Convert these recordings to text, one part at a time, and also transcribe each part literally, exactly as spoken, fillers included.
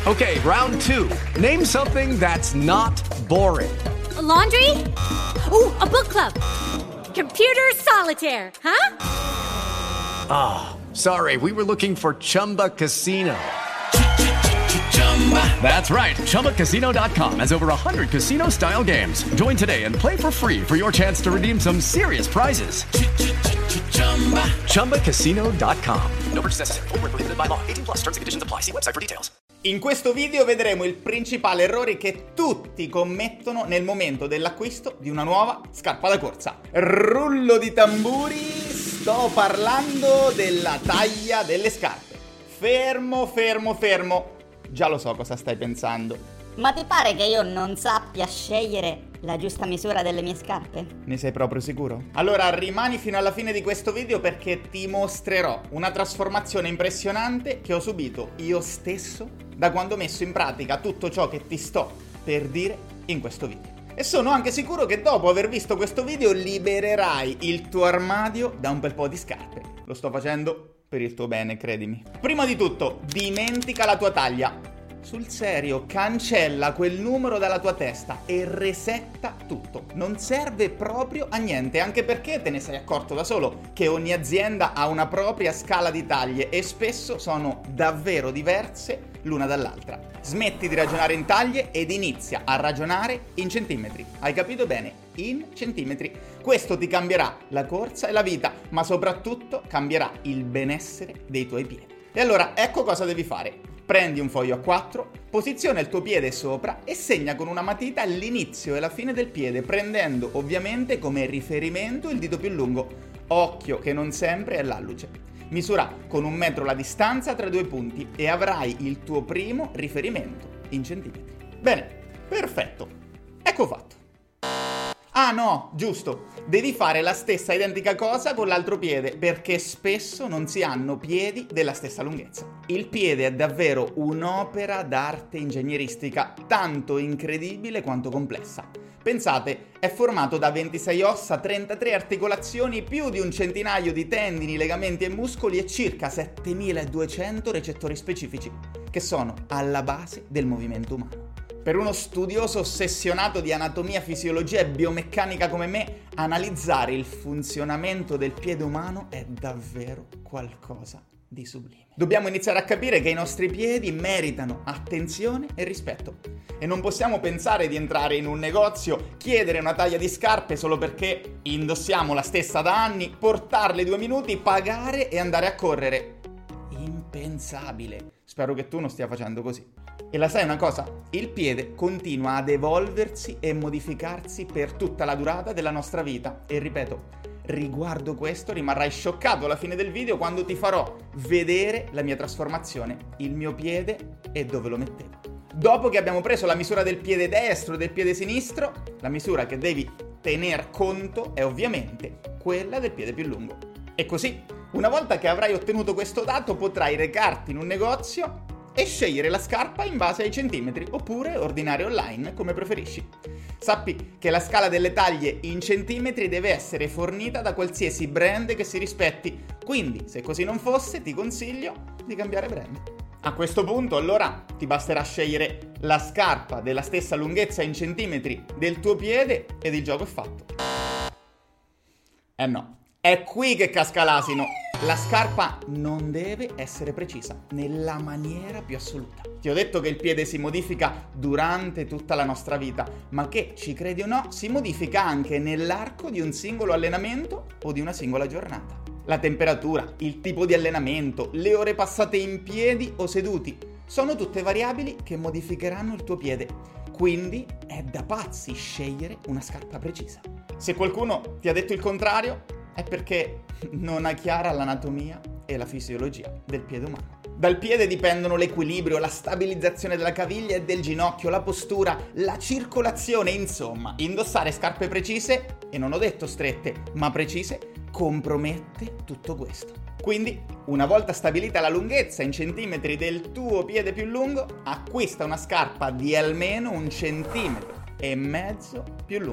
Okay, round two. Name something that's not boring. A laundry? Ooh, a book club. Computer solitaire, huh? Ah, oh, sorry, we were looking for Chumba Casino. That's right, Chumba Casino dot com has over one hundred casino-style games. Join today and play for free for your chance to redeem some serious prizes. Chumba Casino dot com. No purchase necessary. Void where prohibited by law. eighteen plus terms and conditions apply. See website for details. In questo video vedremo il principale errore che tutti commettono nel momento dell'acquisto di una nuova scarpa da corsa. Rullo di tamburi, sto parlando della taglia delle scarpe. Fermo, fermo, fermo. Già lo so cosa stai pensando. Ma ti pare che io non sappia scegliere la giusta misura delle mie scarpe? Ne sei proprio sicuro? Allora rimani fino alla fine di questo video perché ti mostrerò una trasformazione impressionante che ho subito io stesso da quando ho messo in pratica tutto ciò che ti sto per dire in questo video. E sono anche sicuro che dopo aver visto questo video libererai il tuo armadio da un bel po' di scarpe. Lo sto facendo per il tuo bene, credimi. Prima di tutto, dimentica la tua taglia. Sul serio, cancella quel numero dalla tua testa e resetta tutto. Non serve proprio a niente, anche perché te ne sei accorto da solo che ogni azienda ha una propria scala di taglie e spesso sono davvero diverse l'una dall'altra. Smetti di ragionare in taglie ed inizia a ragionare in centimetri. Hai capito bene? In centimetri. Questo ti cambierà la corsa e la vita, ma soprattutto cambierà il benessere dei tuoi piedi. E allora, ecco cosa devi fare. Prendi un foglio a quattro, posiziona il tuo piede sopra e segna con una matita l'inizio e la fine del piede, prendendo ovviamente come riferimento il dito più lungo. Occhio che non sempre è l'alluce. Misura con un metro la distanza tra i due punti e avrai il tuo primo riferimento in centimetri. Bene, perfetto. Ecco fatto. Ah no, giusto, devi fare la stessa identica cosa con l'altro piede perché spesso non si hanno piedi della stessa lunghezza. Il piede è davvero un'opera d'arte ingegneristica tanto incredibile quanto complessa. Pensate, è formato da ventisei ossa, trentatré articolazioni, più di un centinaio di tendini, legamenti e muscoli e circa settemiladuecento recettori specifici che sono alla base del movimento umano. Per uno studioso ossessionato di anatomia, fisiologia e biomeccanica come me, analizzare il funzionamento del piede umano è davvero qualcosa di sublime. Dobbiamo iniziare a capire che i nostri piedi meritano attenzione e rispetto. E non possiamo pensare di entrare in un negozio, chiedere una taglia di scarpe solo perché indossiamo la stessa da anni, portarle due minuti, pagare e andare a correre. Impensabile. Spero che tu non stia facendo così. E la sai una cosa? Il piede continua ad evolversi e modificarsi per tutta la durata della nostra vita. E ripeto, riguardo questo rimarrai scioccato alla fine del video quando ti farò vedere la mia trasformazione, il mio piede e dove lo mettevo. Dopo che abbiamo preso la misura del piede destro e del piede sinistro, la misura che devi tener conto è ovviamente quella del piede più lungo. E così, una volta che avrai ottenuto questo dato, potrai recarti in un negozio e scegliere la scarpa in base ai centimetri oppure ordinare online come preferisci. Sappi che la scala delle taglie in centimetri deve essere fornita da qualsiasi brand che si rispetti, quindi se così non fosse ti consiglio di cambiare brand. A questo punto allora ti basterà scegliere la scarpa della stessa lunghezza in centimetri del tuo piede ed il gioco è fatto. Eh no, è qui che casca l'asino. La scarpa non deve essere precisa, nella maniera più assoluta. Ti ho detto che il piede si modifica durante tutta la nostra vita, ma che, ci credi o no, si modifica anche nell'arco di un singolo allenamento o di una singola giornata. La temperatura, il tipo di allenamento, le ore passate in piedi o seduti, sono tutte variabili che modificheranno il tuo piede. Quindi è da pazzi scegliere una scarpa precisa. Se qualcuno ti ha detto il contrario, è perché non ha chiara l'anatomia e la fisiologia del piede umano. Dal piede dipendono l'equilibrio, la stabilizzazione della caviglia e del ginocchio, la postura, la circolazione, insomma. Indossare scarpe precise, e non ho detto strette, ma precise, compromette tutto questo. Quindi, una volta stabilita la lunghezza in centimetri del tuo piede più lungo, acquista una scarpa di almeno un centimetro e mezzo più lunga.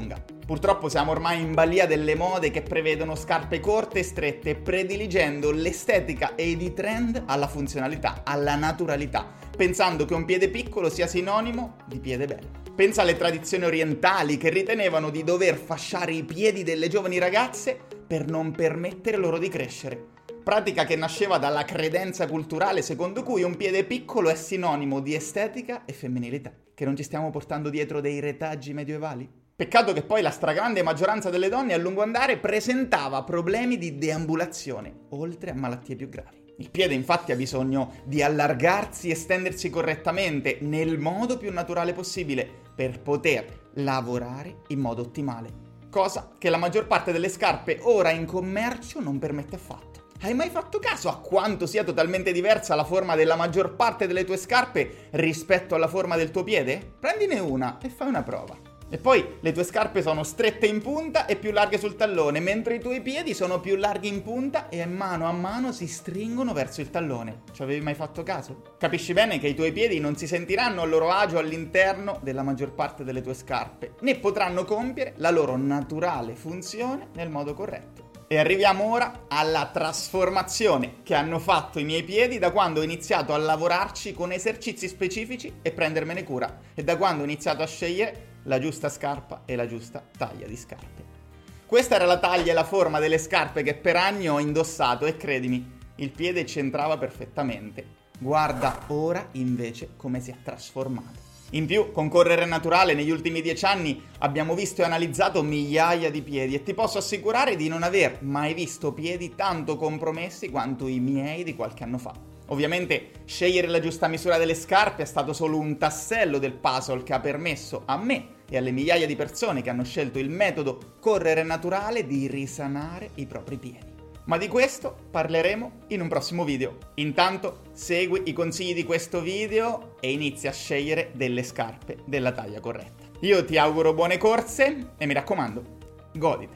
Purtroppo siamo ormai in balia delle mode che prevedono scarpe corte e strette, prediligendo l'estetica e i trend alla funzionalità, alla naturalità, pensando che un piede piccolo sia sinonimo di piede bello. Pensa alle tradizioni orientali che ritenevano di dover fasciare i piedi delle giovani ragazze per non permettere loro di crescere. Pratica che nasceva dalla credenza culturale secondo cui un piede piccolo è sinonimo di estetica e femminilità. Che non ci stiamo portando dietro dei retaggi medievali? Peccato che poi la stragrande maggioranza delle donne a lungo andare presentava problemi di deambulazione, oltre a malattie più gravi. Il piede infatti ha bisogno di allargarsi e stendersi correttamente nel modo più naturale possibile per poter lavorare in modo ottimale, cosa che la maggior parte delle scarpe ora in commercio non permette affatto. Hai mai fatto caso a quanto sia totalmente diversa la forma della maggior parte delle tue scarpe rispetto alla forma del tuo piede? Prendine una e fai una prova. E poi le tue scarpe sono strette in punta e più larghe sul tallone, mentre i tuoi piedi sono più larghi in punta e mano a mano si stringono verso il tallone. Ci avevi mai fatto caso? Capisci bene che i tuoi piedi non si sentiranno a loro agio all'interno della maggior parte delle tue scarpe, né potranno compiere la loro naturale funzione nel modo corretto. E arriviamo ora alla trasformazione che hanno fatto i miei piedi da quando ho iniziato a lavorarci con esercizi specifici e prendermene cura, e da quando ho iniziato a scegliere la giusta scarpa e la giusta taglia di scarpe. Questa era la taglia e la forma delle scarpe che per anni ho indossato e credimi, il piede c'entrava perfettamente. Guarda ora invece come si è trasformato. In più, con Correre Naturale negli ultimi dieci anni abbiamo visto e analizzato migliaia di piedi e ti posso assicurare di non aver mai visto piedi tanto compromessi quanto i miei di qualche anno fa. Ovviamente scegliere la giusta misura delle scarpe è stato solo un tassello del puzzle che ha permesso a me e alle migliaia di persone che hanno scelto il metodo Correre Naturale di risanare i propri piedi. Ma di questo parleremo in un prossimo video. Intanto segui i consigli di questo video e inizia a scegliere delle scarpe della taglia corretta. Io ti auguro buone corse e mi raccomando, goditele.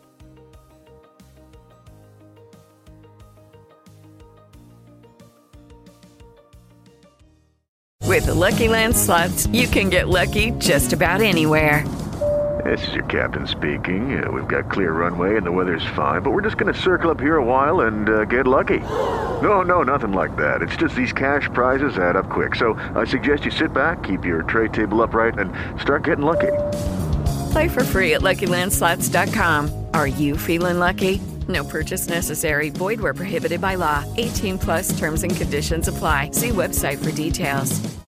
With the Lucky Land Slots, you can get lucky just about anywhere. This is your captain speaking. Uh, we've got clear runway and the weather's fine, but we're just going to circle up here a while and uh, get lucky. No, no, nothing like that. It's just these cash prizes add up quick. So I suggest you sit back, keep your tray table upright, and start getting lucky. Play for free at Lucky Land Slots dot com. Are you feeling lucky? No purchase necessary. Void where prohibited by law. eighteen plus terms and conditions apply. See website for details.